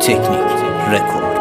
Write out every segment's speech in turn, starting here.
تکنیک رکورد.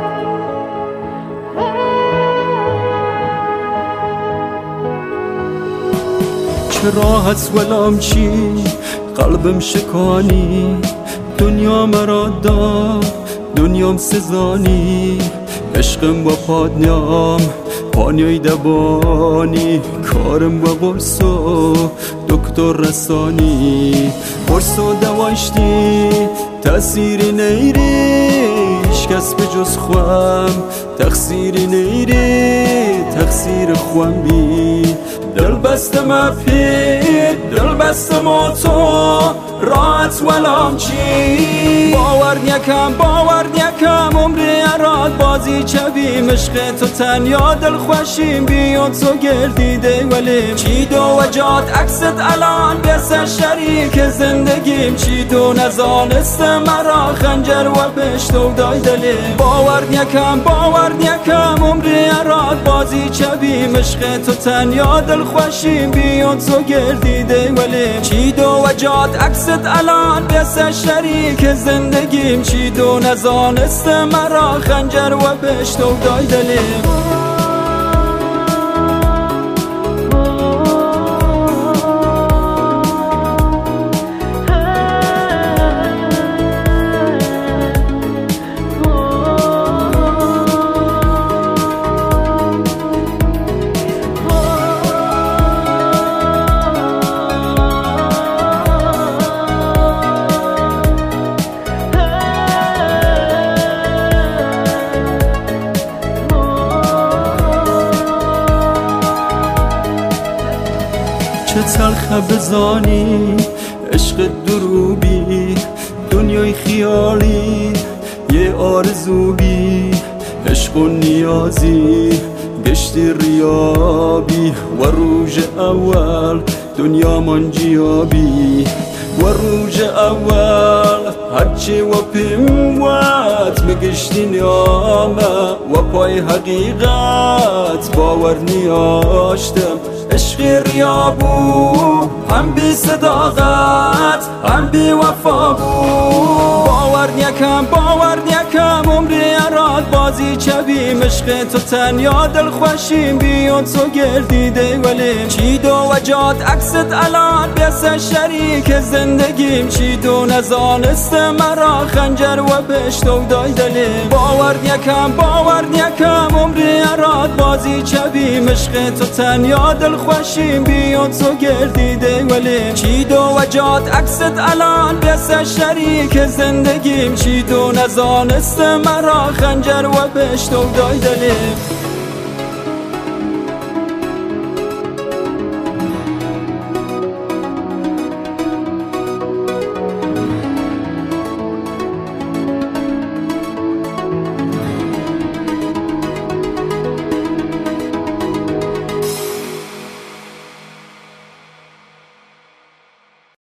چه راحت ولام چی قلبم شکانی، دنیا مرا داد دنیام سزانی، عشقم با پادنیام پانیای دبانی، کارم با قرص و دکتر رسانی، قرص و دواشتی تأثیری نیریش کس به جز خوام، تقصیری نیری تقصیر خوام بی، دل بستم اپی دل بستم تو راحت ولام چی، باور نیکم عمری اراد بازی چبیم، عشق تو تنیا دل خوشیم بیا تو گردیده ولیم، چی دو وجات عکست الان بسه شریک زندگیم، چی دو نزانست مرا خنجر و پشتو دای دلیم، باور نیکم عمری اراد بازی چبیم، عشق تو تنیا دل خوشیم بیا تو گردیده ولیم، چی دو وجات عکست الان بسه شریک زندگیم، چی دو نزانست مرا خنجر و پشتو دای دلیم. چه تلخه بزانی عشق دروبی، دنیای خیالی یه آرزو بی، عشق و نیازی گشتی ریابی، و روز اول دنیا من جیابی، و روز اول هرچی و پیموت میگشتی نیامه، و پای حقیقت باور نیاشتم، عشق ریابو هم بی صداقت هم بی وفا بود، باور نیکم عمری اراد بازی چبیم، عشق تو تنیا دل خوشیم بیا تو گردیده ولیم، چی دو وجات عکست الان بسه شریک زندگیم، چی دو نزانست مرا خنجر و پشتو دای دلیم، باور نیکم عمری اراد بازی چبیم، عشق تو تنیا دل خوشیم بیا تو گردیده ولیم، چی دو وجات عکست الان بسه شریک زندگیم، چی دو نزانست مرا خنجر و پشتو دای دلیم.